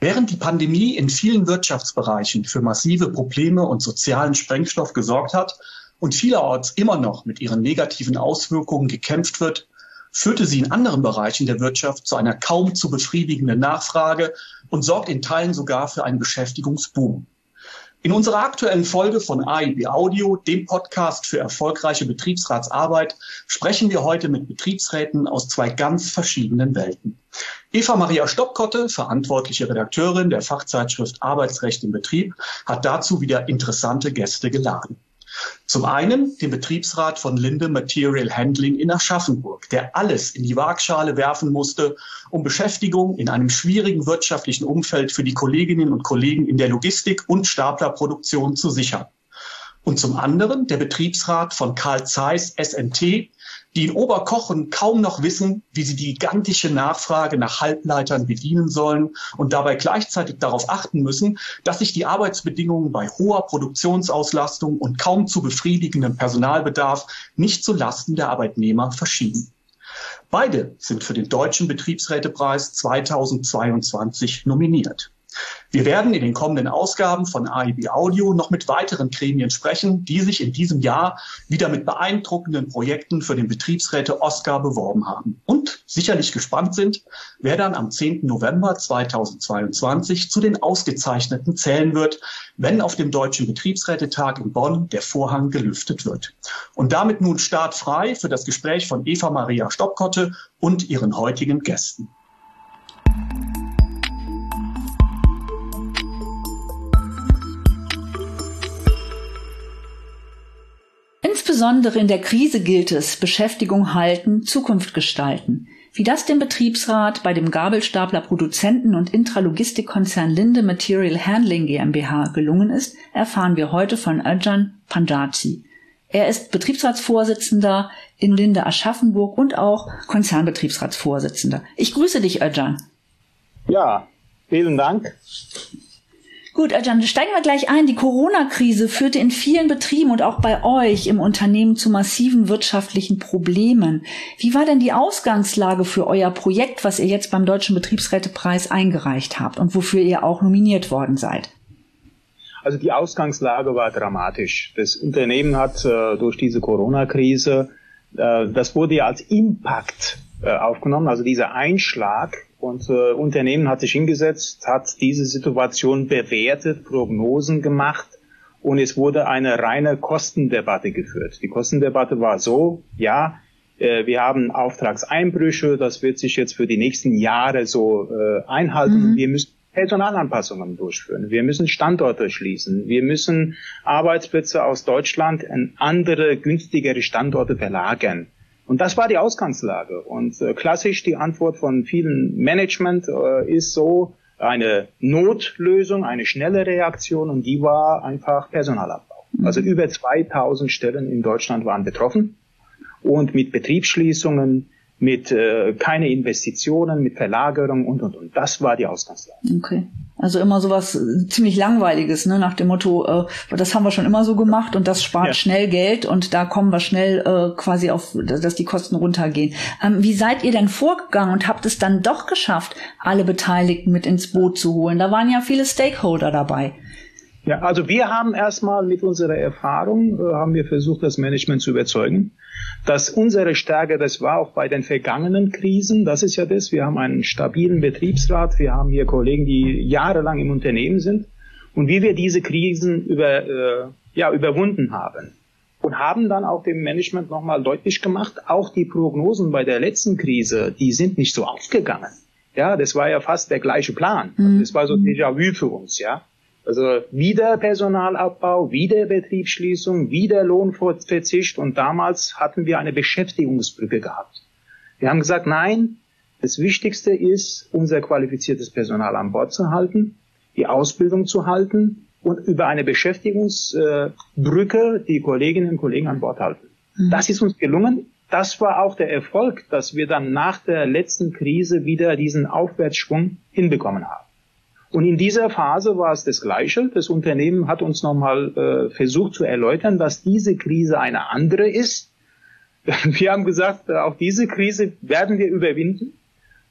Während die Pandemie in vielen Wirtschaftsbereichen für massive Probleme und sozialen Sprengstoff gesorgt hat und vielerorts immer noch mit ihren negativen Auswirkungen gekämpft wird, führte sie in anderen Bereichen der Wirtschaft zu einer kaum zu befriedigenden Nachfrage und sorgt in Teilen sogar für einen Beschäftigungsboom. In unserer aktuellen Folge von AIB Audio, dem Podcast für erfolgreiche Betriebsratsarbeit, sprechen wir heute mit Betriebsräten aus zwei ganz verschiedenen Welten. Eva-Maria Stoppkotte, verantwortliche Redakteurin der Fachzeitschrift Arbeitsrecht im Betrieb, hat dazu wieder interessante Gäste geladen. Zum einen den Betriebsrat von Linde Material Handling in Aschaffenburg, der alles in die Waagschale werfen musste, um Beschäftigung in einem schwierigen wirtschaftlichen Umfeld für die Kolleginnen und Kollegen in der Logistik und Staplerproduktion zu sichern. Und zum anderen der Betriebsrat von Carl Zeiss SMT, die in Oberkochen kaum noch wissen, wie sie die gigantische Nachfrage nach Halbleitern bedienen sollen und dabei gleichzeitig darauf achten müssen, dass sich die Arbeitsbedingungen bei hoher Produktionsauslastung und kaum zu befriedigendem Personalbedarf nicht zu Lasten der Arbeitnehmer verschieben. Beide sind für den Deutschen Betriebsrätepreis 2022 nominiert. Wir werden in den kommenden Ausgaben von AIB Audio noch mit weiteren Gremien sprechen, die sich in diesem Jahr wieder mit beeindruckenden Projekten für den Betriebsräte-Oscar beworben haben und sicherlich gespannt sind, wer dann am 10. November 2022 zu den Ausgezeichneten zählen wird, wenn auf dem Deutschen Betriebsrätetag in Bonn der Vorhang gelüftet wird. Und damit nun startfrei für das Gespräch von Eva-Maria Stoppkotte und ihren heutigen Gästen. Insbesondere in der Krise gilt es, Beschäftigung halten, Zukunft gestalten. Wie das dem Betriebsrat bei dem Gabelstapler-Produzenten- und Intralogistikkonzern Linde Material Handling GmbH gelungen ist, erfahren wir heute von Özcan Pancarci. Er ist Betriebsratsvorsitzender in Linde Aschaffenburg und auch Konzernbetriebsratsvorsitzender. Ich grüße dich, Özcan. Ja, vielen Dank. Gut, Özcan, steigen wir gleich ein. Die Corona-Krise führte in vielen Betrieben und auch bei euch im Unternehmen zu massiven wirtschaftlichen Problemen. Wie war denn die Ausgangslage für euer Projekt, was ihr jetzt beim Deutschen Betriebsrätepreis eingereicht habt und wofür ihr auch nominiert worden seid? Also die Ausgangslage war dramatisch. Das Unternehmen hat durch diese Corona-Krise, das wurde ja als Impact aufgenommen, also dieser Einschlag. Und Unternehmen hat sich hingesetzt, hat diese Situation bewertet, Prognosen gemacht und es wurde eine reine Kostendebatte geführt. Die Kostendebatte war so, ja, wir haben Auftragseinbrüche, das wird sich jetzt für die nächsten Jahre so einhalten. Wir müssen Personalanpassungen durchführen, wir müssen Standorte schließen, wir müssen Arbeitsplätze aus Deutschland in andere, günstigere Standorte verlagern. Und das war die Ausgangslage. Und klassisch die Antwort von vielen Management ist so eine Notlösung, eine schnelle Reaktion und die war einfach Personalabbau. Also über 2000 Stellen in Deutschland waren betroffen und mit Betriebsschließungen, mit keine Investitionen, mit Verlagerung und. Das war die Ausgangslage. Okay. Also immer sowas ziemlich Langweiliges, ne? Nach dem Motto, das haben wir schon immer so gemacht und das spart schnell Geld und da kommen wir schnell quasi auf, dass die Kosten runtergehen. Wie seid ihr denn vorgegangen und habt es dann doch geschafft, alle Beteiligten mit ins Boot zu holen? Da waren ja viele Stakeholder dabei. Ja, also wir haben erstmal mit unserer Erfahrung, haben wir versucht, das Management zu überzeugen, dass unsere Stärke, das war auch bei den vergangenen Krisen, das ist ja das, wir haben einen stabilen Betriebsrat, wir haben hier Kollegen, die jahrelang im Unternehmen sind und wie wir diese Krisen überwunden haben. Und haben dann auch dem Management nochmal deutlich gemacht, auch die Prognosen bei der letzten Krise, die sind nicht so aufgegangen. Ja, das war ja fast der gleiche Plan. Also das war so Déjà-vu für uns, ja. Also wieder Personalabbau, wieder Betriebsschließung, wieder Lohnverzicht und damals hatten wir eine Beschäftigungsbrücke gehabt. Wir haben gesagt, nein, das Wichtigste ist, unser qualifiziertes Personal an Bord zu halten, die Ausbildung zu halten und über eine Beschäftigungsbrücke die Kolleginnen und Kollegen an Bord halten. Das ist uns gelungen. Das war auch der Erfolg, dass wir dann nach der letzten Krise wieder diesen Aufwärtsschwung hinbekommen haben. Und in dieser Phase war es das Gleiche. Das Unternehmen hat uns nochmal versucht zu erläutern, dass diese Krise eine andere ist. Wir haben gesagt, auch diese Krise werden wir überwinden.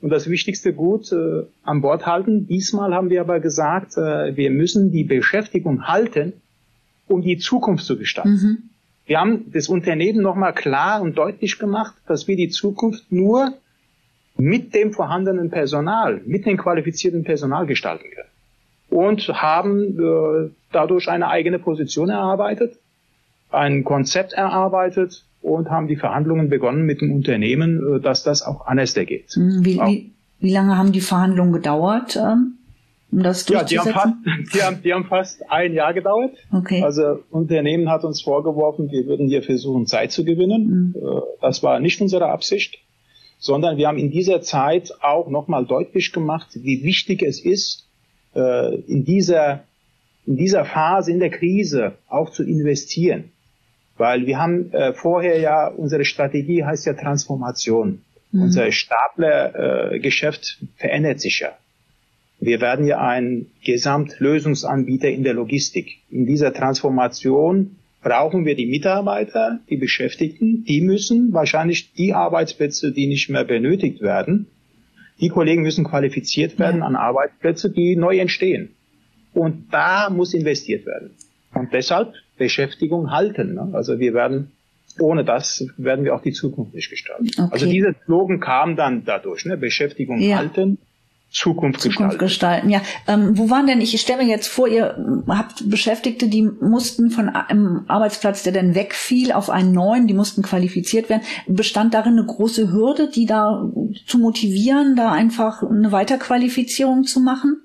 und das wichtigste Gut an Bord halten. Diesmal haben wir aber gesagt, wir müssen die Beschäftigung halten, um die Zukunft zu gestalten. Wir haben das Unternehmen nochmal klar und deutlich gemacht, dass wir die Zukunft nur mit dem vorhandenen Personal, mit dem qualifizierten Personal gestalten können. Und haben dadurch eine eigene Position erarbeitet, ein Konzept erarbeitet und haben die Verhandlungen begonnen mit dem Unternehmen, dass das auch anders geht. Wie lange haben die Verhandlungen gedauert, um das durchzusetzen? Die haben fast ein Jahr gedauert. Okay. Also Unternehmen hat uns vorgeworfen, wir würden hier versuchen, Zeit zu gewinnen. Das war nicht unsere Absicht, sondern wir haben in dieser Zeit auch nochmal deutlich gemacht, wie wichtig es ist, in dieser Phase, in der Krise auch zu investieren. Weil wir haben vorher ja, unsere Strategie heißt ja Transformation. Unser Staplergeschäft verändert sich ja. Wir werden ja ein Gesamtlösungsanbieter in der Logistik. In dieser Transformation brauchen wir die Mitarbeiter, die Beschäftigten. Die müssen wahrscheinlich die Arbeitsplätze, die nicht mehr benötigt werden, die Kollegen müssen qualifiziert werden an Arbeitsplätze, die neu entstehen. Und da muss investiert werden. Und deshalb Beschäftigung halten. Ne? Also ohne das werden wir auch die Zukunft nicht gestalten. Okay. Also dieser Slogan kam dann dadurch, ne? Beschäftigung halten, Zukunft gestalten. Ja. Wo waren denn, ich stelle mir jetzt vor, ihr habt Beschäftigte, die mussten von einem Arbeitsplatz, der dann wegfiel, auf einen neuen, die mussten qualifiziert werden. Bestand darin eine große Hürde, die da zu motivieren, da einfach eine Weiterqualifizierung zu machen?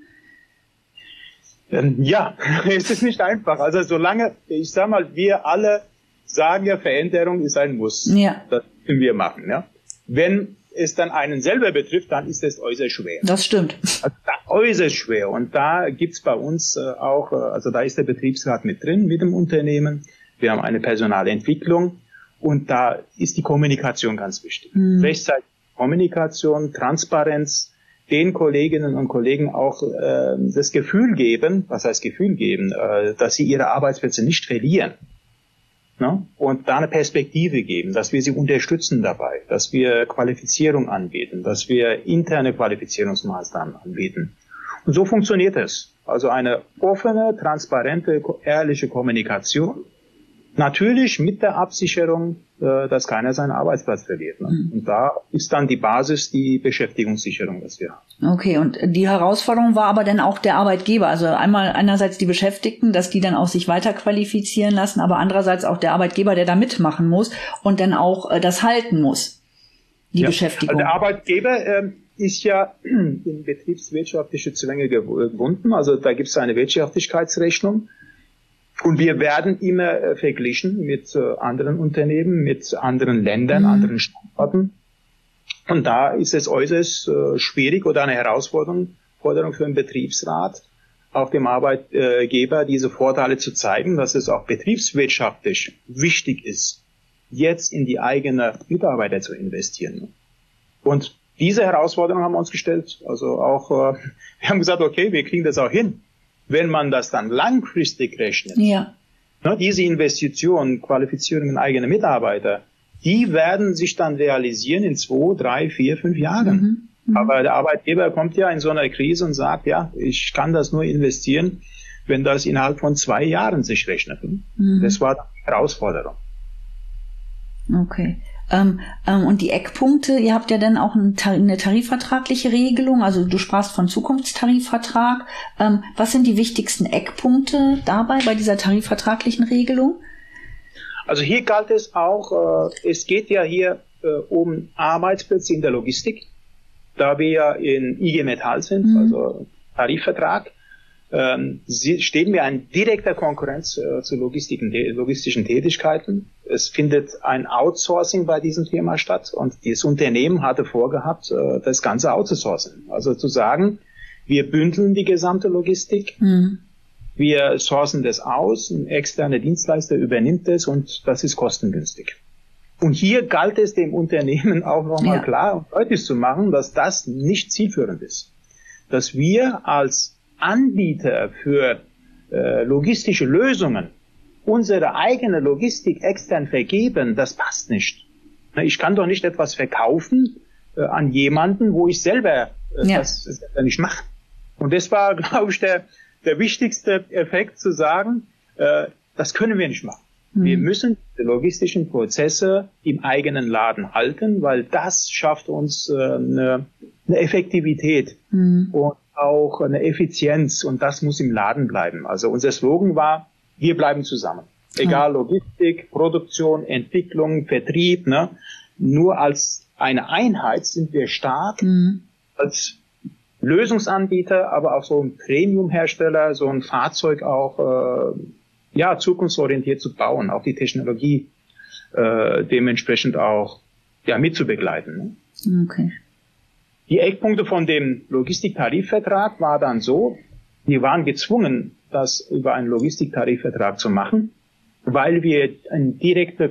Ja, es ist nicht einfach. Also solange, ich sag mal, wir alle sagen ja, Veränderung ist ein Muss. Ja. Das müssen wir machen. Ja. Wenn es dann einen selber betrifft, dann ist es äußerst schwer. Das stimmt. Also äußerst schwer. Und da gibt's bei uns auch, also da ist der Betriebsrat mit drin, mit dem Unternehmen. Wir haben eine Personalentwicklung und da ist die Kommunikation ganz wichtig. Rechtzeitige Kommunikation, Transparenz, den Kolleginnen und Kollegen auch das Gefühl geben, was heißt Gefühl geben, dass sie ihre Arbeitsplätze nicht verlieren. Ne? Und da eine Perspektive geben, dass wir sie unterstützen dabei, dass wir Qualifizierung anbieten, dass wir interne Qualifizierungsmaßnahmen anbieten. Und so funktioniert es. Also eine offene, transparente, ehrliche Kommunikation. Natürlich mit der Absicherung, dass keiner seinen Arbeitsplatz verliert. Ne? Und da ist dann die Basis die Beschäftigungssicherung, das wir haben. Okay, und die Herausforderung war aber dann auch der Arbeitgeber. Also einerseits die Beschäftigten, dass die dann auch sich weiter qualifizieren lassen, aber andererseits auch der Arbeitgeber, der da mitmachen muss und dann auch das halten muss, die Beschäftigung. Also der Arbeitgeber ist ja in betriebswirtschaftliche Zwänge gebunden. Also da gibt es eine Wirtschaftlichkeitsrechnung. Und wir werden immer verglichen mit anderen Unternehmen, mit anderen Ländern, anderen Standorten. Und da ist es äußerst schwierig oder eine Herausforderung für den Betriebsrat, auch dem Arbeitgeber diese Vorteile zu zeigen, dass es auch betriebswirtschaftlich wichtig ist, jetzt in die eigenen Mitarbeiter zu investieren. Und diese Herausforderung haben wir uns gestellt. Also auch, wir haben gesagt, okay, wir kriegen das auch hin. Wenn man das dann langfristig rechnet, diese Investitionen, Qualifizierungen eigener Mitarbeiter, die werden sich dann realisieren in 2, 3, 4, 5 Jahren. Aber der Arbeitgeber kommt ja in so einer Krise und sagt, ja, ich kann das nur investieren, wenn das innerhalb von 2 Jahren sich rechnet. Das war die Herausforderung. Okay. Und die Eckpunkte, ihr habt ja dann auch eine tarifvertragliche Regelung, also du sprachst von Zukunftstarifvertrag. Was sind die wichtigsten Eckpunkte dabei, bei dieser tarifvertraglichen Regelung? Also hier galt es auch, es geht ja hier um Arbeitsplätze in der Logistik, da wir ja in IG Metall sind, also Tarifvertrag. Stehen wir in direkter Konkurrenz zu logistischen Tätigkeiten. Es findet ein Outsourcing bei diesem Thema statt und das Unternehmen hatte vorgehabt, das Ganze outzusourcen. Also zu sagen, wir bündeln die gesamte Logistik, wir sourcen das aus, ein externer Dienstleister übernimmt das und das ist kostengünstig. Und hier galt es dem Unternehmen auch nochmal klar und deutlich zu machen, dass das nicht zielführend ist. Dass wir als Anbieter für logistische Lösungen unsere eigene Logistik extern vergeben, das passt nicht. Ich kann doch nicht etwas verkaufen, an jemanden, wo ich selber das selber nicht mache. Und das war, glaube ich, der wichtigste Effekt, zu sagen, das können wir nicht machen. Wir müssen die logistischen Prozesse im eigenen Laden halten, weil das schafft uns eine Effektivität und auch eine Effizienz, und das muss im Laden bleiben. Also unser Slogan war, wir bleiben zusammen. Egal Logistik, Produktion, Entwicklung, Vertrieb, ne? Nur als eine Einheit sind wir stark, als Lösungsanbieter, aber auch so ein Premium-Hersteller, so ein Fahrzeug auch zukunftsorientiert zu bauen, auch die Technologie dementsprechend auch mitzubegleiten. Ne? Okay. Die Eckpunkte von dem Logistiktarifvertrag war dann so, wir waren gezwungen, das über einen Logistiktarifvertrag zu machen, weil wir eine direkte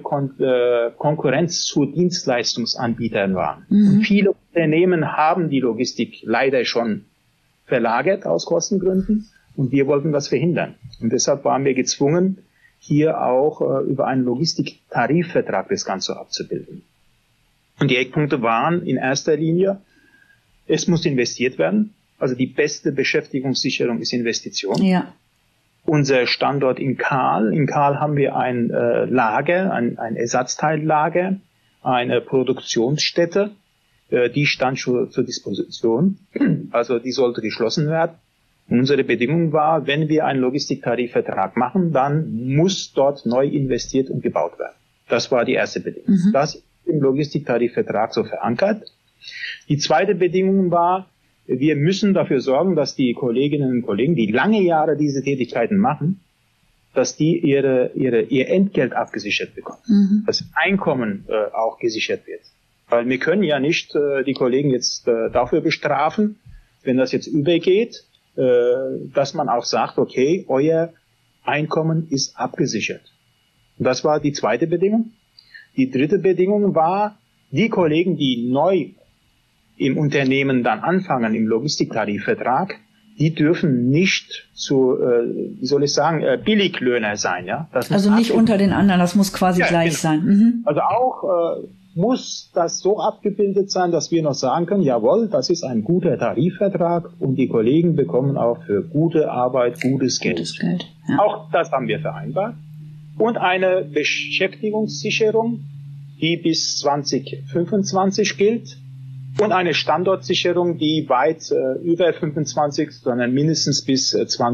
Konkurrenz zu Dienstleistungsanbietern waren. Und viele Unternehmen haben die Logistik leider schon verlagert aus Kostengründen, und wir wollten das verhindern. Und deshalb waren wir gezwungen, hier auch über einen Logistiktarifvertrag das Ganze abzubilden. Und die Eckpunkte waren in erster Linie, es muss investiert werden. Also die beste Beschäftigungssicherung ist Investition. Ja. Unser Standort in Kahl. In Kahl haben wir ein Lager, ein Ersatzteillager, eine Produktionsstätte. Die stand schon zur Disposition. Also die sollte geschlossen werden. Unsere Bedingung war, wenn wir einen Logistiktarifvertrag machen, dann muss dort neu investiert und gebaut werden. Das war die erste Bedingung. Das ist im Logistiktarifvertrag so verankert. Die zweite Bedingung war, wir müssen dafür sorgen, dass die Kolleginnen und Kollegen, die lange Jahre diese Tätigkeiten machen, dass die ihr Entgelt abgesichert bekommen. Das Einkommen auch gesichert wird. Weil wir können ja nicht die Kollegen jetzt dafür bestrafen, wenn das jetzt übergeht, dass man auch sagt, okay, euer Einkommen ist abgesichert. Und das war die zweite Bedingung. Die dritte Bedingung war, die Kollegen, die neu im Unternehmen dann anfangen, im Logistiktarifvertrag, die dürfen nicht Billiglöhner sein, ja. Das also nicht unter den anderen, das muss quasi gleich sein. Also auch muss das so abgebildet sein, dass wir noch sagen können, jawohl, das ist ein guter Tarifvertrag und die Kollegen bekommen auch für gute Arbeit gutes Geld. Ja. Auch das haben wir vereinbart. Und eine Beschäftigungssicherung, die bis 2025 gilt, und eine Standortsicherung, die weit über 25, sondern mindestens bis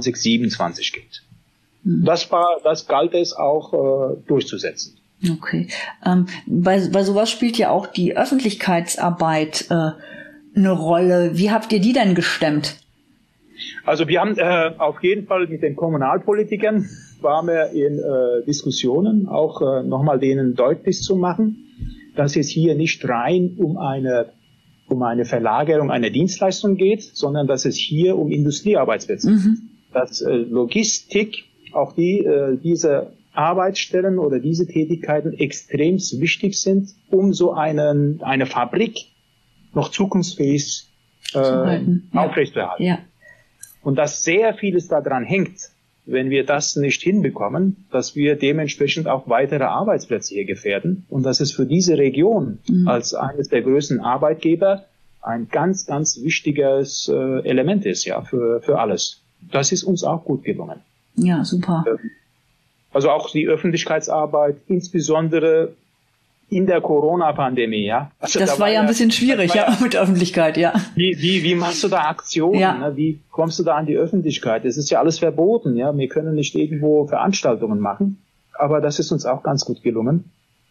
2027 gilt. Das galt es auch durchzusetzen. Okay. Bei sowas spielt ja auch die Öffentlichkeitsarbeit eine Rolle. Wie habt ihr die denn gestemmt? Also wir haben auf jeden Fall mit den Kommunalpolitikern waren wir in Diskussionen, auch nochmal denen deutlich zu machen, dass es hier nicht rein um eine Verlagerung einer Dienstleistung geht, sondern dass es hier um Industriearbeitsplätze geht. Dass Logistik, auch diese Arbeitsstellen oder diese Tätigkeiten extrem wichtig sind, um so eine Fabrik noch zukunftsfähig aufrechtzuerhalten. Ja. Und dass sehr vieles daran hängt, wenn wir das nicht hinbekommen, dass wir dementsprechend auch weitere Arbeitsplätze hier gefährden und dass es für diese Region als eines der größten Arbeitgeber ein ganz, ganz wichtiges Element ist, ja, für alles. Das ist uns auch gut gelungen. Ja, super. Also auch die Öffentlichkeitsarbeit, insbesondere in der Corona-Pandemie, ja. Also das war ja ein bisschen schwierig, mit der Öffentlichkeit, ja. Wie machst du da Aktionen? Ja. Ne? Wie kommst du da an die Öffentlichkeit? Es ist ja alles verboten, ja. Wir können nicht irgendwo Veranstaltungen machen, aber das ist uns auch ganz gut gelungen.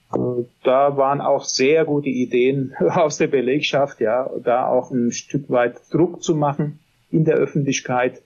Da waren auch sehr gute Ideen aus der Belegschaft, ja, da auch ein Stück weit Druck zu machen in der Öffentlichkeit,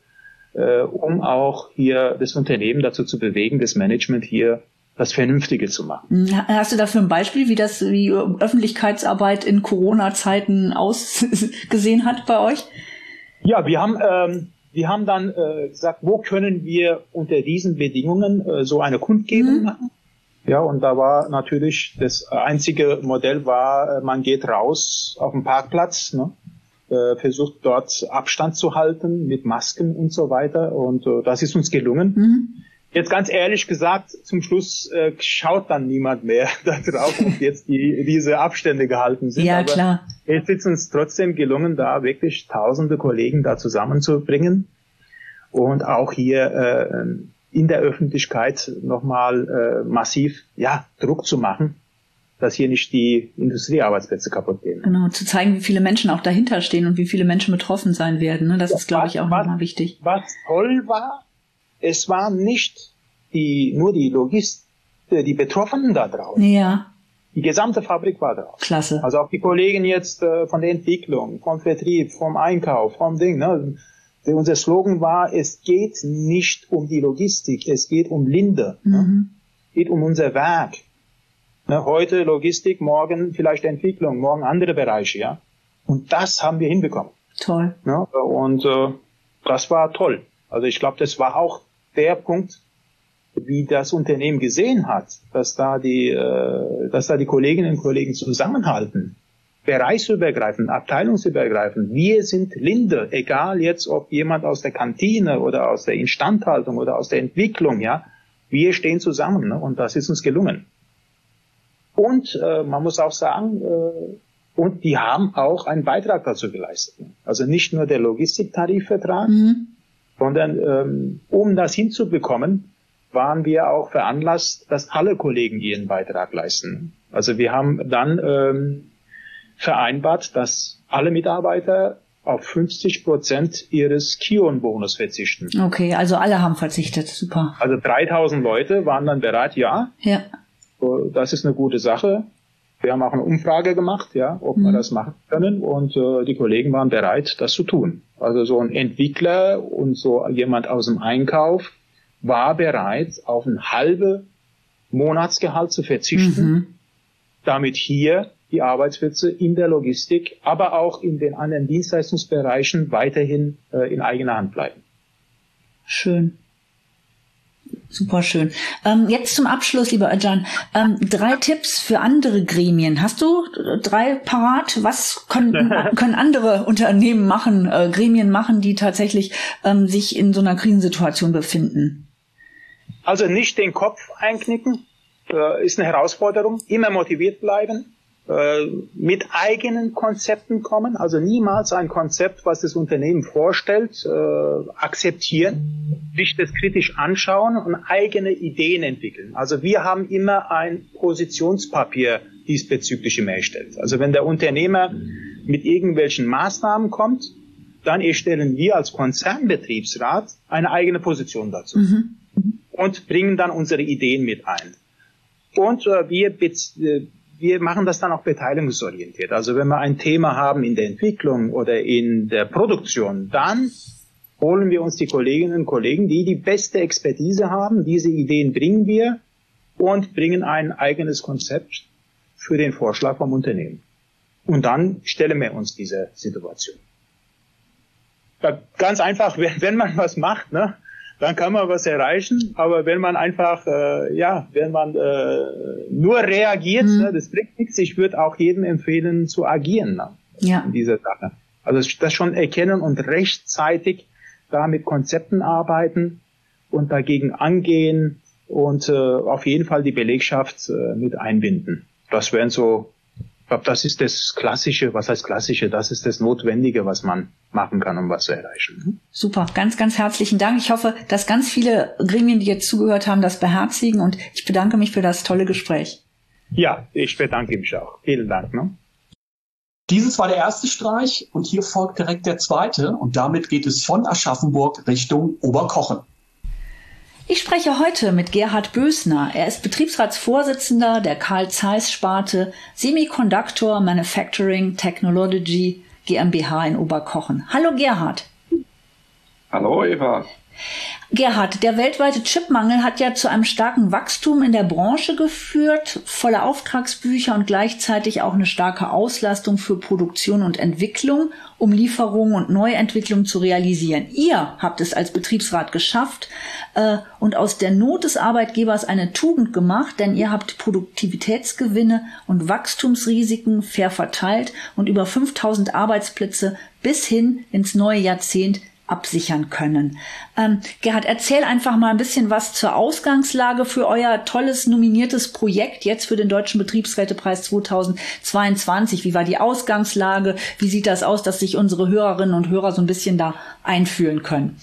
um auch hier das Unternehmen dazu zu bewegen, das Management hier das Vernünftige zu machen. Hast du dafür ein Beispiel, wie Öffentlichkeitsarbeit in Corona-Zeiten ausgesehen hat bei euch? Ja, wir haben dann gesagt, wo können wir unter diesen Bedingungen so eine Kundgebung machen? Ja, und da war natürlich das einzige Modell war, man geht raus auf den Parkplatz, ne? Versucht dort Abstand zu halten mit Masken und so weiter, und das ist uns gelungen. Jetzt ganz ehrlich gesagt, zum Schluss schaut dann niemand mehr darauf, ob jetzt diese Abstände gehalten sind. Ja, aber klar. es ist uns trotzdem gelungen, da wirklich tausende Kollegen da zusammenzubringen und auch hier in der Öffentlichkeit nochmal massiv Druck zu machen, dass hier nicht die Industriearbeitsplätze kaputt gehen. Genau, zu zeigen, wie viele Menschen auch dahinter stehen und wie viele Menschen betroffen sein werden. Ne? Das ist, glaube ich, auch nochmal wichtig. Was toll war, es waren nicht nur die die Betroffenen da drauf. Ja. Die gesamte Fabrik war drauf. Klasse. Also auch die Kollegen jetzt von der Entwicklung, vom Vertrieb, vom Einkauf, vom Ding. Ne? Unser Slogan war, es geht nicht um die Logistik, es geht um Linde. Ne? Es geht um unser Werk. Ne? Heute Logistik, morgen vielleicht Entwicklung, morgen andere Bereiche. Ja. Und das haben wir hinbekommen. Toll. Ne? Und das war toll. Also ich glaube, das war auch der Punkt, wie das Unternehmen gesehen hat, dass da die Kolleginnen und Kollegen zusammenhalten, bereichsübergreifend, abteilungsübergreifend. Wir sind Linde, egal jetzt, ob jemand aus der Kantine oder aus der Instandhaltung oder aus der Entwicklung, ja, wir stehen zusammen, ne? Und das ist uns gelungen. Und man muss auch sagen, und die haben auch einen Beitrag dazu geleistet. Also nicht nur der Logistiktarifvertrag, sondern um das hinzubekommen, waren wir auch veranlasst, dass alle Kollegen ihren Beitrag leisten. Also wir haben dann vereinbart, dass alle Mitarbeiter auf 50% ihres Kion-Bonus verzichten. Okay, also alle haben verzichtet. Super. Also 3000 Leute waren dann bereit, ja. Das ist eine gute Sache. Wir haben auch eine Umfrage gemacht, ja, ob wir das machen können, und die Kollegen waren bereit, das zu tun. Also so ein Entwickler und so jemand aus dem Einkauf war bereit, auf ein halbes Monatsgehalt zu verzichten, damit hier die Arbeitsplätze in der Logistik, aber auch in den anderen Dienstleistungsbereichen weiterhin in eigener Hand bleiben. Schön. Super schön. Jetzt zum Abschluss, lieber Özcan, 3 Tipps für andere Gremien. Hast du 3 parat? Was können andere Unternehmen machen, Gremien machen, die tatsächlich sich in so einer Krisensituation befinden? Also nicht den Kopf einknicken, ist eine Herausforderung. Immer motiviert bleiben, mit eigenen Konzepten kommen, also niemals ein Konzept, was das Unternehmen vorstellt, akzeptieren, sich das kritisch anschauen und eigene Ideen entwickeln. Also wir haben immer ein Positionspapier diesbezüglich immer erstellt. Also wenn der Unternehmer mit irgendwelchen Maßnahmen kommt, dann erstellen wir als Konzernbetriebsrat eine eigene Position dazu und bringen dann unsere Ideen mit ein. Und wir machen das dann auch beteiligungsorientiert. Also wenn wir ein Thema haben in der Entwicklung oder in der Produktion, dann holen wir uns die Kolleginnen und Kollegen, die die beste Expertise haben. Diese Ideen bringen wir und bringen ein eigenes Konzept für den Vorschlag vom Unternehmen. Und dann stellen wir uns diese Situation. Ja, ganz einfach, wenn man was macht, ne, dann kann man was erreichen, aber wenn man einfach, nur reagiert, ne, das bringt nichts. Ich würde auch jedem empfehlen, zu agieren, ne, in dieser Sache. Also das schon erkennen und rechtzeitig da mit Konzepten arbeiten und dagegen angehen und auf jeden Fall die Belegschaft mit einbinden. Das wären so, ich glaube, das ist das Klassische, was heißt Klassische, das ist das Notwendige, was man machen kann, um was zu erreichen. Super, ganz, ganz herzlichen Dank. Ich hoffe, dass ganz viele Gremien, die jetzt zugehört haben, das beherzigen, und ich bedanke mich für das tolle Gespräch. Ja, ich bedanke mich auch. Vielen Dank. Ne? Dieses war der erste Streich und hier folgt direkt der zweite, und damit geht es von Aschaffenburg Richtung Oberkochen. Ich spreche heute mit Gerhard Bösner. Er ist Betriebsratsvorsitzender der Carl Zeiss Sparte Semiconductor Manufacturing Technology GmbH in Oberkochen. Hallo Gerhard. Hallo Eva. Gerhard, der weltweite Chipmangel hat ja zu einem starken Wachstum in der Branche geführt, volle Auftragsbücher und gleichzeitig auch eine starke Auslastung für Produktion und Entwicklung, um Lieferungen und Neuentwicklung zu realisieren. Ihr habt es als Betriebsrat geschafft und aus der Not des Arbeitgebers eine Tugend gemacht, denn ihr habt Produktivitätsgewinne und Wachstumsrisiken fair verteilt und über 5000 Arbeitsplätze bis hin ins neue Jahrzehnt absichern können. Gerhard, erzähl einfach mal ein bisschen was zur Ausgangslage für euer tolles nominiertes Projekt jetzt für den Deutschen Betriebsrätepreis 2022. Wie war die Ausgangslage? Wie sieht das aus, dass sich unsere Hörerinnen und Hörer so ein bisschen da einfühlen können?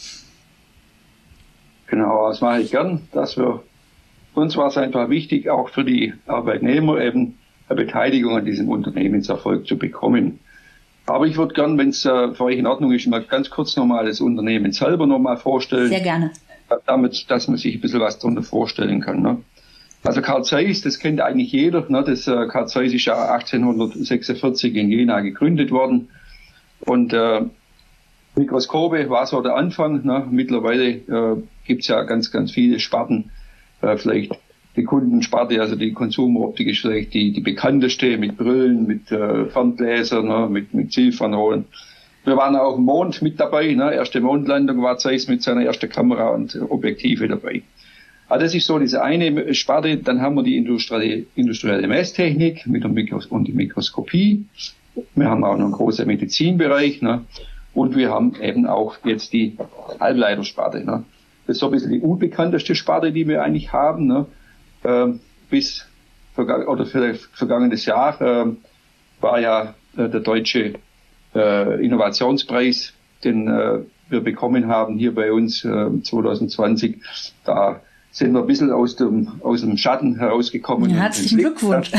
Genau, das mache ich gern. Uns war es einfach wichtig, auch für die Arbeitnehmer eben eine Beteiligung an diesem Unternehmenserfolg zu bekommen. Aber ich würde gern, wenn es für euch in Ordnung ist, mal ganz kurz nochmal das Unternehmen selber nochmal vorstellen. Sehr gerne. Damit, dass man sich ein bisschen was darunter vorstellen kann. Ne? Also Carl Zeiss, das kennt eigentlich jeder. Ne? Carl Zeiss ist ja 1846 in Jena gegründet worden. Und Mikroskope war so der Anfang. Ne? Mittlerweile gibt's ja ganz, ganz viele Sparten. Vielleicht die Kundensparte, also die Konsumeroptik ist vielleicht die bekannteste, mit Brillen, mit Ferngläsern, ne, mit Zielfernrohren. Wir waren auch auf dem Mond mit dabei, ne, erste Mondlandung war Zeiss mit seiner ersten Kamera und Objektive dabei. Also das ist so diese eine Sparte. Dann haben wir die industrielle Messtechnik mit und die Mikroskopie. Wir haben auch noch einen großen Medizinbereich, ne, und wir haben eben auch jetzt die Halbleitersparte. Ne. Das ist so ein bisschen die unbekannteste Sparte, die wir eigentlich haben, ne. Für vergangenes Jahr war ja der deutsche Innovationspreis, den wir bekommen haben hier bei uns 2020. Da sind wir ein bisschen aus dem Schatten herausgekommen. Ja, herzlichen Glückwunsch.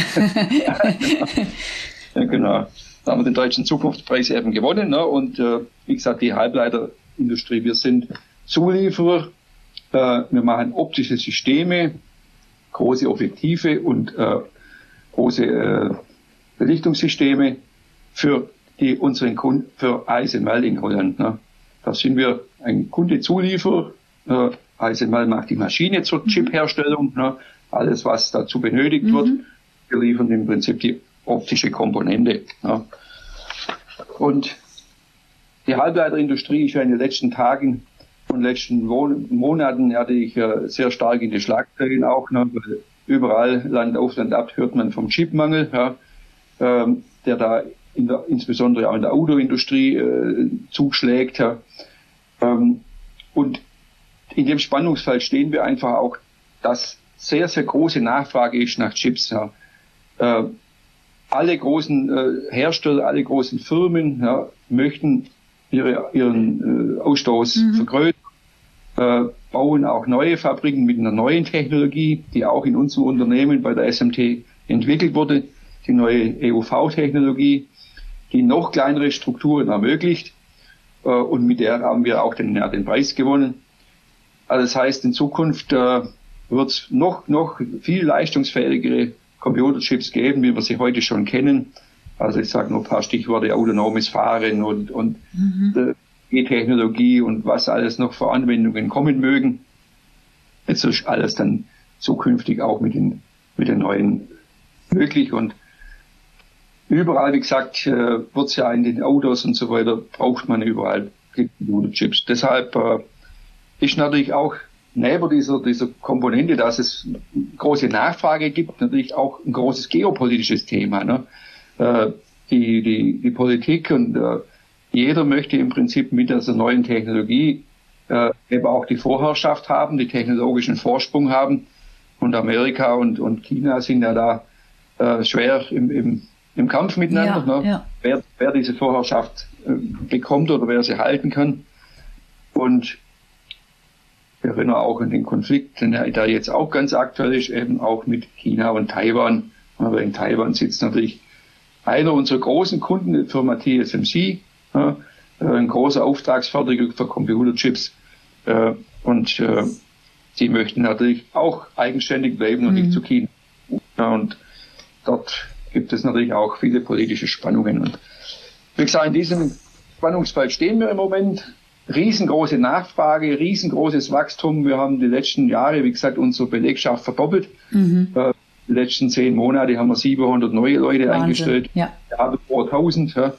Ja, genau. Da haben wir den deutschen Zukunftspreis eben gewonnen. Ne? Und wie gesagt, die Halbleiterindustrie, wir sind Zulieferer. Wir machen optische Systeme, große Objektive und große Belichtungssysteme für unseren Kunden, für ASML in Holland. Ne? Da sind wir ein Kunde-Zulieferer. ASML macht die Maschine zur Chip-Herstellung, ne? Alles, was dazu benötigt wird. Wir liefern im Prinzip die optische Komponente. Ne? Und die Halbleiterindustrie ist ja in den letzten Tagen und letzten Monaten hatte ich sehr stark in die Schlagzeilen auch, ne, weil überall Land auf Land ab hört man vom Chipmangel, ja, der da insbesondere auch in der Autoindustrie zuschlägt. Ja. Und in dem Spannungsfeld stehen wir einfach auch, dass sehr, sehr große Nachfrage ist nach Chips. Ja. Alle großen Hersteller, alle großen Firmen, ja, möchten ihren Ausstoß vergrößern, bauen auch neue Fabriken mit einer neuen Technologie, die auch in unserem Unternehmen bei der SMT entwickelt wurde, die neue EUV-Technologie, die noch kleinere Strukturen ermöglicht, und mit der haben wir auch den Preis gewonnen. Also das heißt, in Zukunft wird es noch viel leistungsfähigere Computerchips geben, wie wir sie heute schon kennen. Also ich sage nur ein paar Stichworte: autonomes Fahren und E-Technologie und was alles noch für Anwendungen kommen mögen. Jetzt ist alles dann zukünftig auch mit den neuen möglich. Und überall, wie gesagt, wird es ja in den Autos und so weiter, braucht man überall Computerchips. Deshalb ist natürlich auch neben dieser Komponente, dass es große Nachfrage gibt, natürlich auch ein großes geopolitisches Thema. Ne? Die Politik und jeder möchte im Prinzip mit dieser neuen Technologie eben auch die Vorherrschaft haben, die technologischen Vorsprung haben. Und Amerika und China sind ja da schwer im Kampf miteinander. Ja, ne? Ja. Wer diese Vorherrschaft bekommt oder wer sie halten kann. Und ich erinnere auch an den Konflikt, der jetzt auch ganz aktuell ist, eben auch mit China und Taiwan. Aber in Taiwan sitzt natürlich einer unserer großen Kunden, die Firma TSMC, ein großer Auftragsfertiger für Computerchips. Und die möchten natürlich auch eigenständig bleiben und nicht zu China. Und dort gibt es natürlich auch viele politische Spannungen. Und wie gesagt, in diesem Spannungsfeld stehen wir im Moment. Riesengroße Nachfrage, riesengroßes Wachstum. Wir haben die letzten Jahre, wie gesagt, unsere Belegschaft verdoppelt. Die letzten 10 Monate haben wir 700 neue Leute eingestellt. Ja. Wir haben vor 1000. Ja.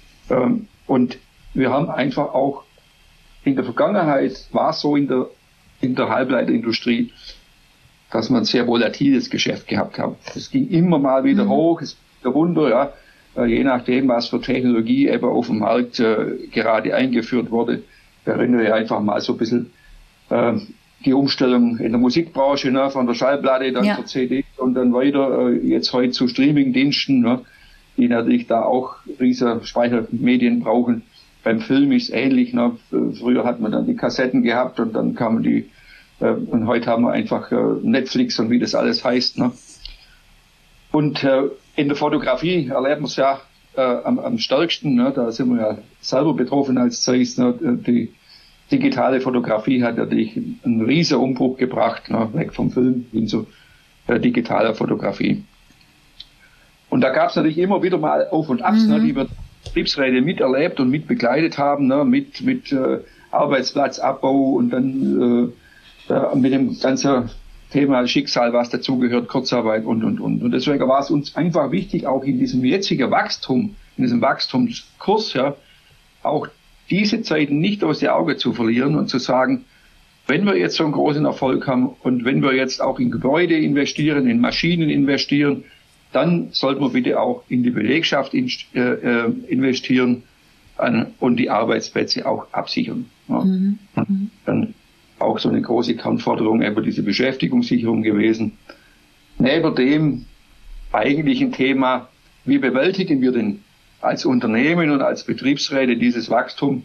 Und wir haben einfach auch in der Vergangenheit, war es so in der Halbleiterindustrie, dass man ein sehr volatiles Geschäft gehabt hat. Es ging immer mal wieder hoch, es ging runter, ja. Je nachdem, was für Technologie eben auf dem Markt gerade eingeführt wurde. erinnere einfach mal so ein bisschen die Umstellung in der Musikbranche, ne, von der Schallplatte dann zur CD und dann weiter jetzt heute zu Streamingdiensten, ne, die natürlich da auch riesige Speichermedien brauchen. Beim Film ist es ähnlich. Ne. Früher hat man dann die Kassetten gehabt und dann kamen die und heute haben wir einfach Netflix und wie das alles heißt. Ne. Und in der Fotografie erleben wir es ja am stärksten. Ne. Da sind wir ja selber betroffen als Zeiss. Ne. Die digitale Fotografie hat natürlich einen riesen Umbruch gebracht, ne, weg vom Film hin zu digitaler Fotografie. Und da gab es natürlich immer wieder mal Auf und Abs, ne, die wir Betriebsräte miterlebt und mitbegleitet haben, ne, mit Arbeitsplatzabbau und dann mit dem ganzen Thema Schicksal, was dazugehört, Kurzarbeit und. Und deswegen war es uns einfach wichtig, auch in diesem jetzigen Wachstum, in diesem Wachstumskurs, ja, auch diese Zeiten nicht aus den Augen zu verlieren und zu sagen, wenn wir jetzt so einen großen Erfolg haben und wenn wir jetzt auch in Gebäude investieren, in Maschinen investieren, dann sollten wir bitte auch in die Belegschaft investieren und die Arbeitsplätze auch absichern. Ja. Dann auch so eine große Kernforderung über diese Beschäftigungssicherung gewesen. Neben dem eigentlichen Thema, wie bewältigen wir denn als Unternehmen und als Betriebsräte dieses Wachstum,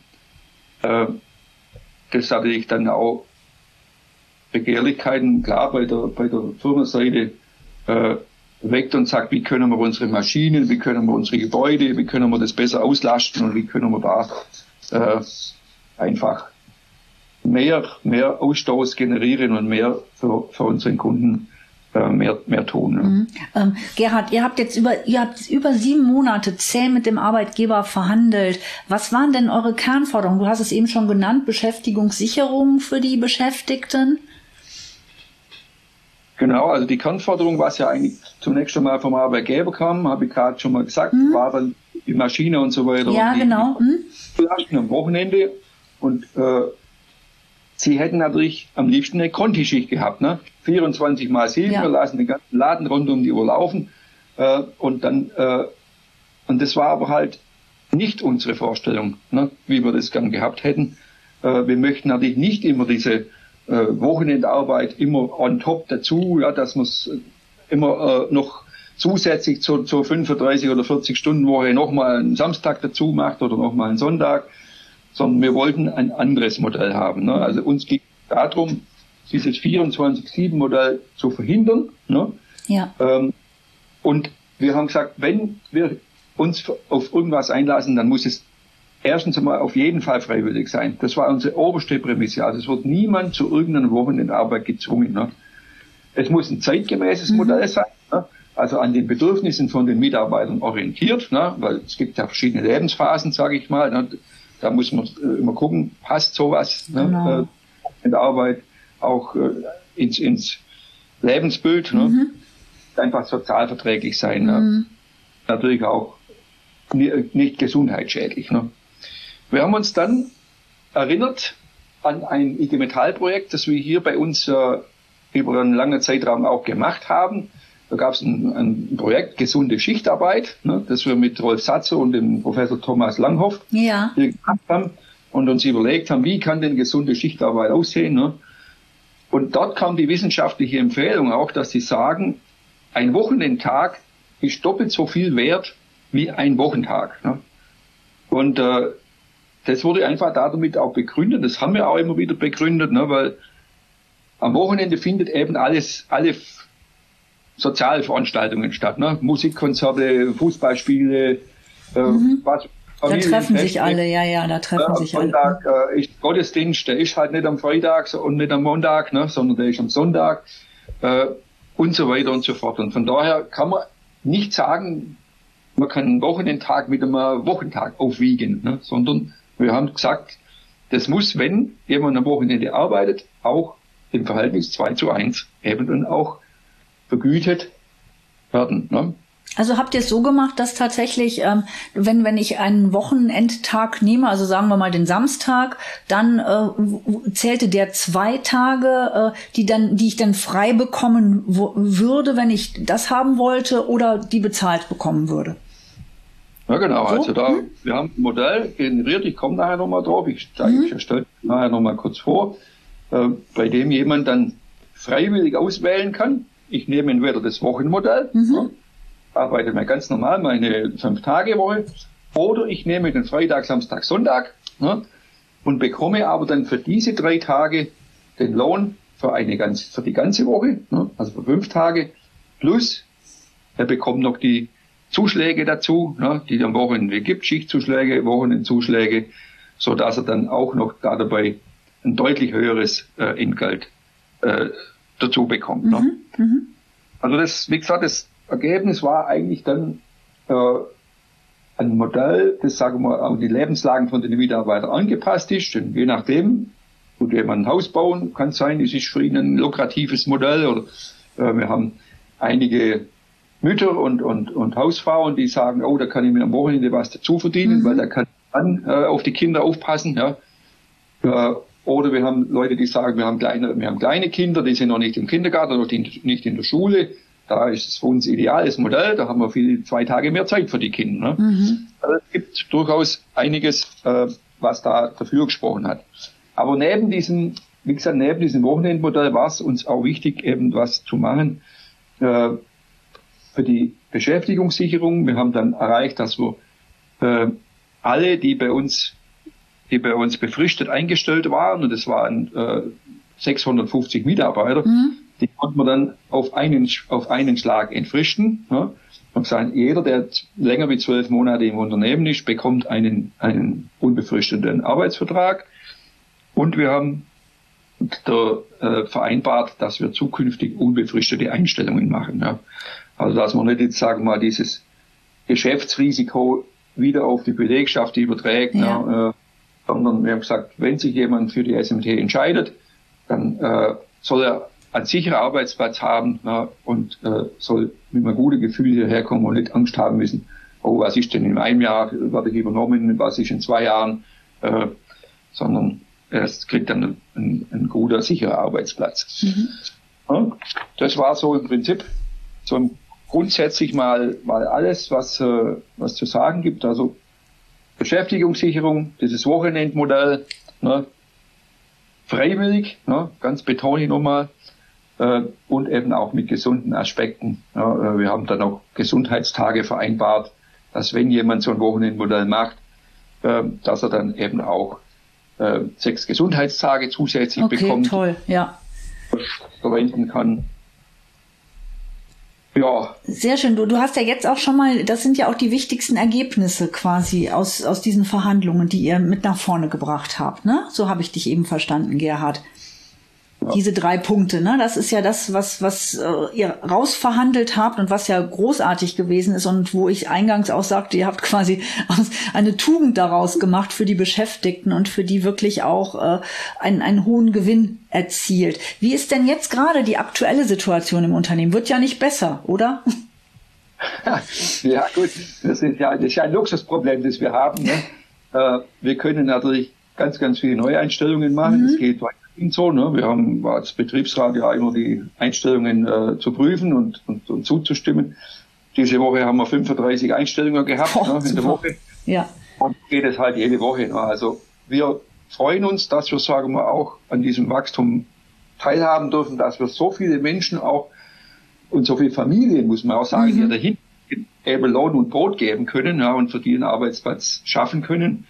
das hatte ich dann auch Begehrlichkeiten, klar, bei der Firmenseite weckt und sagt, wie können wir unsere Maschinen, wie können wir unsere Gebäude, wie können wir das besser auslasten und wie können wir da einfach mehr Ausstoß generieren und mehr für unseren Kunden mehr tun. Ne? Gerhard, ihr habt über 7 Monate zäh mit dem Arbeitgeber verhandelt. Was waren denn eure Kernforderungen? Du hast es eben schon genannt, Beschäftigungssicherung für die Beschäftigten. Genau, also die Kernforderung, was ja eigentlich zunächst schon mal vom Arbeitgeber kam, habe ich gerade schon mal gesagt, war dann die Maschine und so weiter. Ja, genau. Am Wochenende und sie hätten natürlich am liebsten eine Kontischicht gehabt, ne? 24x7, wir lassen den ganzen Laden rund um die Uhr laufen und das war aber halt nicht unsere Vorstellung, ne? Wie wir das gern gehabt hätten. Wir möchten natürlich nicht immer diese Wochenendarbeit immer on top dazu, ja, dass man es immer noch zusätzlich zur 35 oder 40 Stunden Woche nochmal einen Samstag dazu macht oder nochmal einen Sonntag, sondern wir wollten ein anderes Modell haben. Ne? Also uns ging es darum, dieses 24/7-Modell zu verhindern. Ne? Ja. Und wir haben gesagt, wenn wir uns auf irgendwas einlassen, dann muss es erstens einmal auf jeden Fall freiwillig sein. Das war unsere oberste Prämisse. Also es wird niemand zu irgendeiner Wochenendarbeit gezwungen. Ne? Es muss ein zeitgemäßes Modell sein, ne? Also an den Bedürfnissen von den Mitarbeitern orientiert, ne? Weil es gibt ja verschiedene Lebensphasen, sage ich mal. Ne? Da muss man immer gucken, passt sowas, ne? In der Arbeit auch ins Lebensbild, ne? Einfach sozialverträglich sein, ne? Natürlich auch nicht gesundheitsschädlich. Ne? Wir haben uns dann erinnert an ein IG Metall-Projekt, das wir hier bei uns über einen langen Zeitraum auch gemacht haben. Da gab es ein Projekt Gesunde Schichtarbeit, ne, das wir mit Rolf Satzer und dem Professor Thomas Langhoff hier gemacht haben und uns überlegt haben, wie kann denn gesunde Schichtarbeit aussehen. Ne? Und dort kam die wissenschaftliche Empfehlung auch, dass sie sagen, ein Wochenendtag ist doppelt so viel wert wie ein Wochentag. Ne? Und das wurde einfach damit auch begründet, das haben wir auch immer wieder begründet, ne, weil am Wochenende findet eben alle Sozialveranstaltungen statt, ne? Musikkonzerte, Fußballspiele, was. Da treffen sich alle, da treffen sich alle. Am Sonntag ist Gottesdienst, der ist halt nicht am Freitag und nicht am Montag, ne, sondern der ist am Sonntag und so weiter und so fort. Und von daher kann man nicht sagen, man kann einen Wochenendtag mit einem Wochentag aufwiegen, ne, sondern wir haben gesagt, das muss, wenn jemand am Wochenende arbeitet, auch im Verhältnis 2:1 eben dann auch vergütet werden. Ne? Also habt ihr es so gemacht, dass tatsächlich, wenn ich einen Wochenendtag nehme, also sagen wir mal den Samstag, dann zählte der 2 Tage, die ich dann frei bekommen würde, wenn ich das haben wollte, oder die bezahlt bekommen würde? Ja, genau. So? Also wir haben ein Modell generiert, ich komme nachher nochmal drauf, ich stelle nachher nochmal kurz vor, bei dem jemand dann freiwillig auswählen kann. Ich nehme entweder das Wochenmodell, arbeite mal ganz normal meine 5-Tage-Woche, oder ich nehme den Freitag, Samstag, Sonntag, und bekomme aber dann für diese 3 Tage den Lohn für die ganze Woche, also für 5 Tage, plus er bekommt noch die Zuschläge dazu, die es am Wochenende gibt, Schichtzuschläge, Wochenendzuschläge, so dass er dann auch noch dabei ein deutlich höheres Entgelt dazu bekommt. Also wie gesagt, das Ergebnis war eigentlich dann ein Modell, das, sagen wir, an die Lebenslagen von den Mitarbeitern angepasst ist. Denn je nachdem, tut jemand ein Haus bauen, kann es sein, es ist für ihn ein lukratives Modell. Oder wir haben einige Mütter und Hausfrauen, die sagen, oh, da kann ich mir am Wochenende was dazu verdienen, weil da kann ich auf die Kinder aufpassen. Oder wir haben Leute, die sagen, wir haben kleine Kinder, die sind noch nicht im Kindergarten, noch nicht in der Schule. Da ist es für uns ideales Modell, da haben wir 2 Tage mehr Zeit für die Kinder. Also es gibt durchaus einiges, was da dafür gesprochen hat. Aber neben diesem Wochenendmodell war es uns auch wichtig, eben was zu machen für die Beschäftigungssicherung. Wir haben dann erreicht, dass wir alle, die bei uns befristet eingestellt waren, und es waren 650 Mitarbeiter, die konnten wir dann auf einen Schlag entfristen. Und sagen, jeder, der länger wie 12 Monate im Unternehmen ist, bekommt einen unbefristeten Arbeitsvertrag. Und wir haben vereinbart, dass wir zukünftig unbefristete Einstellungen machen. Also dass man nicht jetzt, sagen wir mal, dieses Geschäftsrisiko wieder auf die Belegschaft überträgt, sondern wir haben gesagt, wenn sich jemand für die SMT entscheidet, dann soll er einen sicheren Arbeitsplatz haben und soll mit einem guten Gefühl hierher kommen und nicht Angst haben müssen, oh, was ist denn in einem Jahr, werde ich übernommen, was ist in 2 Jahren, sondern es kriegt dann ein guter, sicherer Arbeitsplatz. Das war so im Prinzip so grundsätzlich mal alles, was zu sagen gibt. Also Beschäftigungssicherung, dieses Wochenendmodell, freiwillig, ganz betone ich nochmal, und eben auch mit gesunden Aspekten. Wir haben dann auch Gesundheitstage vereinbart, dass wenn jemand so ein Wochenendmodell macht, dass er dann eben auch 6 Gesundheitstage zusätzlich bekommt, toll, verwenden kann. Ja. Sehr schön. Du hast ja jetzt auch schon mal, das sind ja auch die wichtigsten Ergebnisse quasi aus diesen Verhandlungen, die ihr mit nach vorne gebracht habt, ne? So habe ich dich eben verstanden, Gerhard. Ja. Diese 3 Punkte, ne? Das ist ja das, was ihr rausverhandelt habt und was ja großartig gewesen ist und wo ich eingangs auch sagte, ihr habt quasi eine Tugend daraus gemacht für die Beschäftigten und für die wirklich auch einen hohen Gewinn erzielt. Wie ist denn jetzt gerade die aktuelle Situation im Unternehmen? Wird ja nicht besser, oder? Ja gut, das ist ja ein Luxusproblem, das wir haben. Ne? Wir können natürlich ganz, ganz viele Neueinstellungen machen. Das geht weiterhin so. Ne? Wir haben als Betriebsrat ja immer die Einstellungen zu prüfen und zuzustimmen. Diese Woche haben wir 35 Einstellungen gehabt in der Woche. Ja. Und geht es halt jede Woche. Ne? Also wir freuen uns, dass wir, sagen wir, auch an diesem Wachstum teilhaben dürfen, dass wir so viele Menschen auch und so viele Familien, muss man auch sagen, die dahin eben Lohn und Brot geben können, und für die einen Arbeitsplatz schaffen können.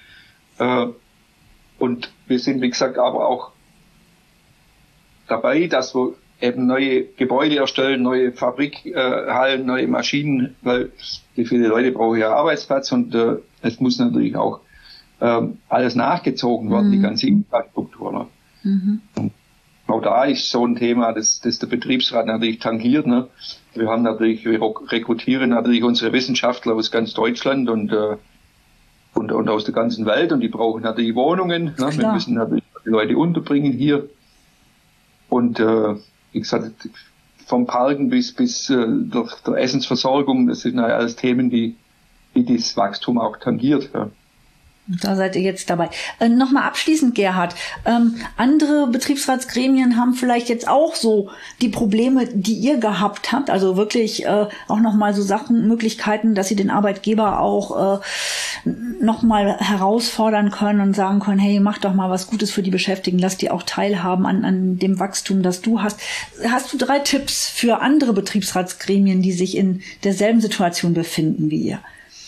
Und wir sind, wie gesagt, aber auch dabei, dass wir eben neue Gebäude erstellen, neue Fabrikhallen, neue Maschinen, weil die viele Leute brauchen ja Arbeitsplatz und es muss natürlich auch alles nachgezogen werden, die ganze Infrastruktur. Ne? Und auch da ist so ein Thema, das der Betriebsrat natürlich tangiert. Ne? Wir rekrutieren natürlich unsere Wissenschaftler aus ganz Deutschland und aus der ganzen Welt und die brauchen natürlich Wohnungen. Ne? Wir müssen natürlich die Leute unterbringen hier. Und wie gesagt, vom Parken bis der Essensversorgung, das sind ja alles Themen, die das Wachstum auch tangiert. Ja. Da seid ihr jetzt dabei. Nochmal abschließend, Gerhard. Andere Betriebsratsgremien haben vielleicht jetzt auch so die Probleme, die ihr gehabt habt. Also wirklich auch nochmal so Sachen, Möglichkeiten, dass sie den Arbeitgeber auch nochmal herausfordern können und sagen können, hey, mach doch mal was Gutes für die Beschäftigten, lass die auch teilhaben an dem Wachstum, das du hast. Hast du 3 Tipps für andere Betriebsratsgremien, die sich in derselben Situation befinden wie ihr?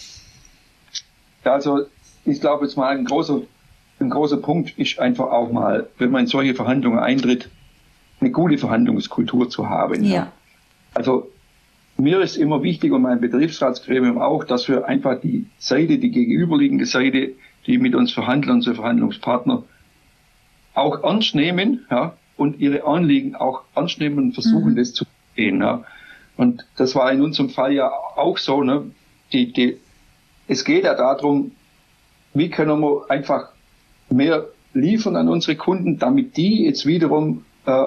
Ja, also ich glaube jetzt mal ein großer Punkt ist einfach auch mal, wenn man in solche Verhandlungen eintritt, eine gute Verhandlungskultur zu haben. Ja. Also mir ist immer wichtig und mein Betriebsratsgremium auch, dass wir einfach die gegenüberliegende Seite, die mit uns verhandeln, unsere Verhandlungspartner, auch ernst nehmen, ja, und ihre Anliegen auch ernst nehmen und versuchen, das zu verstehen. Ja. Und das war in unserem Fall ja auch so, ne? Es geht ja darum, wie können wir einfach mehr liefern an unsere Kunden, damit die jetzt wiederum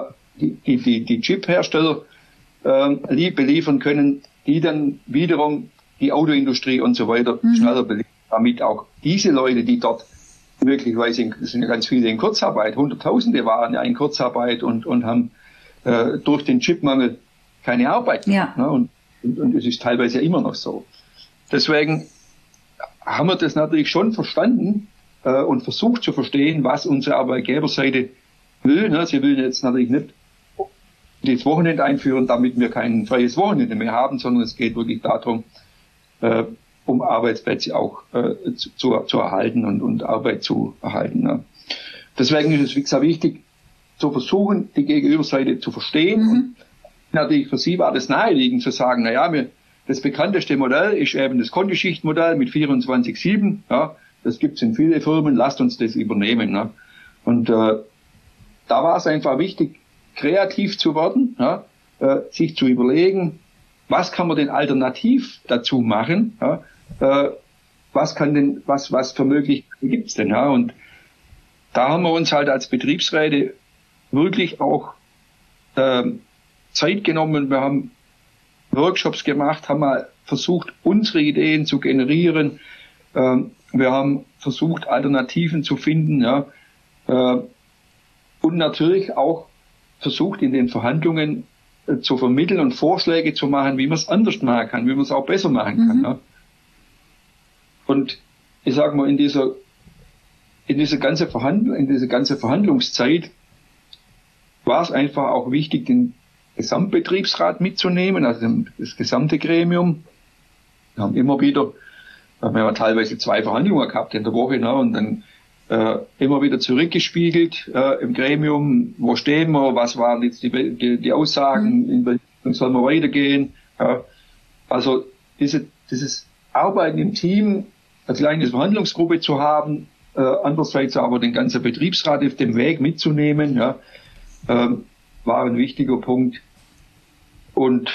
die Chip-Hersteller beliefern können, die dann wiederum die Autoindustrie und so weiter schneller beliefern, damit auch diese Leute, die dort möglicherweise, es sind ja ganz viele in Kurzarbeit, Hunderttausende waren ja in Kurzarbeit und haben durch den Chipmangel keine Arbeit mehr. Ja. Ne? Und es ist teilweise immer noch so. Deswegen haben wir das natürlich schon verstanden und versucht zu verstehen, was unsere Arbeitgeberseite will. Ne? Sie will jetzt natürlich nicht das Wochenende einführen, damit wir kein freies Wochenende mehr haben, sondern es geht wirklich darum, um Arbeitsplätze auch zu erhalten und Arbeit zu erhalten. Ne? Deswegen ist es, wie gesagt, wichtig, zu versuchen, die Gegenüberseite zu verstehen. Und natürlich für Sie war das naheliegend zu sagen, naja, das bekannteste Modell ist eben das Kontischichtmodell mit 24/7. Ja, das gibt's in vielen Firmen, lasst uns das übernehmen. Ne? Und da war es einfach wichtig, kreativ zu werden, ja, sich zu überlegen, was kann man denn alternativ dazu machen? Ja, was für Möglichkeiten gibt's denn? Ja? Und da haben wir uns halt als Betriebsräte wirklich auch Zeit genommen. Wir haben Workshops gemacht, haben mal versucht, unsere Ideen zu generieren. Wir haben versucht, Alternativen zu finden. Ja. Und natürlich auch versucht, in den Verhandlungen zu vermitteln und Vorschläge zu machen, wie man es anders machen kann, wie man es auch besser machen kann. Ja. Und ich sage mal, in diese ganze Verhandlungszeit war es einfach auch wichtig, den Gesamtbetriebsrat mitzunehmen, also das gesamte Gremium. Wir haben ja teilweise 2 Verhandlungen gehabt in der Woche, ne, und dann immer wieder zurückgespiegelt im Gremium, wo stehen wir, was waren jetzt die Aussagen, in welche Richtung sollen wir weitergehen. Ja. Also dieses Arbeiten im Team, eine kleine Verhandlungsgruppe zu haben, andererseits aber den ganzen Betriebsrat auf dem Weg mitzunehmen, ja, war ein wichtiger Punkt. Und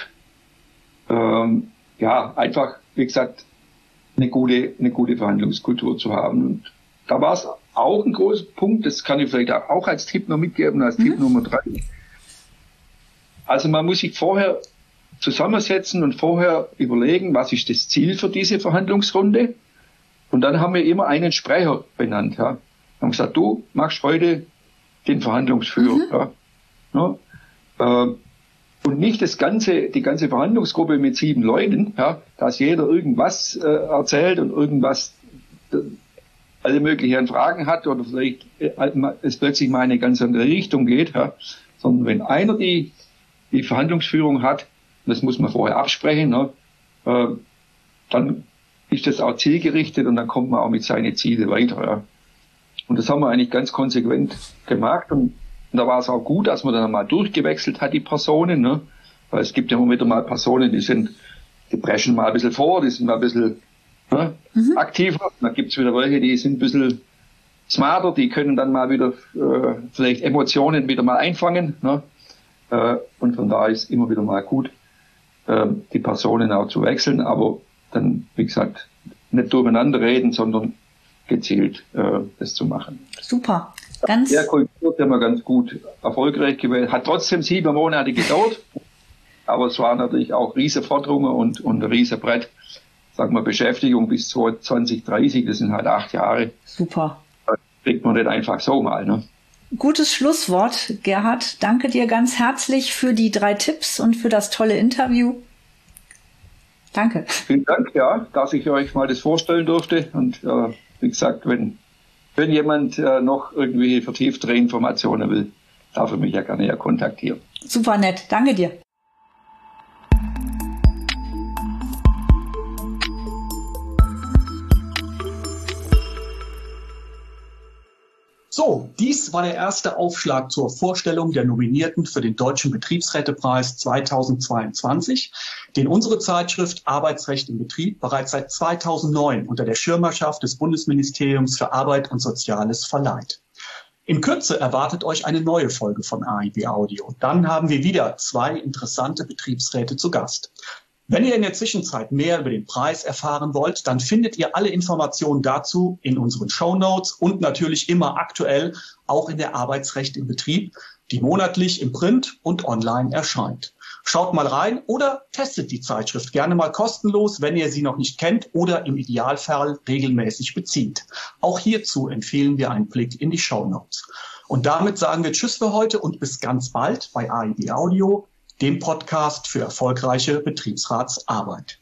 einfach, wie gesagt, eine gute Verhandlungskultur zu haben. Und da war es auch ein großer Punkt, das kann ich vielleicht auch als Tipp noch mitgeben, als Tipp Nummer 3. Also man muss sich vorher zusammensetzen und vorher überlegen, was ist das Ziel für diese Verhandlungsrunde. Und dann haben wir immer einen Sprecher benannt. Ja. Wir haben gesagt, du machst heute den Verhandlungsführer. Ja. Und nicht die ganze Verhandlungsgruppe mit 7 Leuten, ja, dass jeder irgendwas erzählt und irgendwas alle möglichen Fragen hat oder vielleicht es plötzlich mal in eine ganz andere Richtung geht, ja, sondern wenn einer die Verhandlungsführung hat, das muss man vorher absprechen, ne, dann ist das auch zielgerichtet und dann kommt man auch mit seinen Zielen weiter. Ja. Und das haben wir eigentlich ganz konsequent gemacht und da war es auch gut, dass man dann mal durchgewechselt hat, die Personen, ne? Weil es gibt ja immer wieder mal Personen, die preschen mal ein bisschen vor, die sind mal ein bisschen aktiver. Und dann gibt es wieder welche, die sind ein bisschen smarter, die können dann mal wieder vielleicht Emotionen wieder mal einfangen. Ne? Und von daher ist immer wieder mal gut, die Personen auch zu wechseln, aber dann, wie gesagt, nicht durcheinander reden, sondern gezielt das zu machen. Super. Der Kultur haben wir ganz gut erfolgreich gewählt. Hat trotzdem 7 Monate gedauert, aber es waren natürlich auch riesige Forderungen und ein riesen Brett. Das sagen wir, Beschäftigung bis 2030, das sind halt 8 Jahre. Super. Das kriegt man nicht einfach so mal, ne? Gutes Schlusswort, Gerhard. Danke dir ganz herzlich für die 3 Tipps und für das tolle Interview. Danke. Vielen Dank, ja, dass ich euch mal das vorstellen durfte. Und wie gesagt, wenn jemand noch irgendwelche vertieftere Informationen will, darf er mich ja gerne kontaktieren. Super nett. Danke dir. So, dies war der erste Aufschlag zur Vorstellung der Nominierten für den Deutschen Betriebsrätepreis 2022, den unsere Zeitschrift Arbeitsrecht im Betrieb bereits seit 2009 unter der Schirmherrschaft des Bundesministeriums für Arbeit und Soziales verleiht. In Kürze erwartet euch eine neue Folge von AIB Audio. Dann haben wir wieder 2 interessante Betriebsräte zu Gast. Wenn ihr in der Zwischenzeit mehr über den Preis erfahren wollt, dann findet ihr alle Informationen dazu in unseren Shownotes und natürlich immer aktuell auch in der Arbeitsrecht im Betrieb, die monatlich im Print und online erscheint. Schaut mal rein oder testet die Zeitschrift gerne mal kostenlos, wenn ihr sie noch nicht kennt oder im Idealfall regelmäßig bezieht. Auch hierzu empfehlen wir einen Blick in die Shownotes. Und damit sagen wir Tschüss für heute und bis ganz bald bei AIB Audio, dem Podcast für erfolgreiche Betriebsratsarbeit.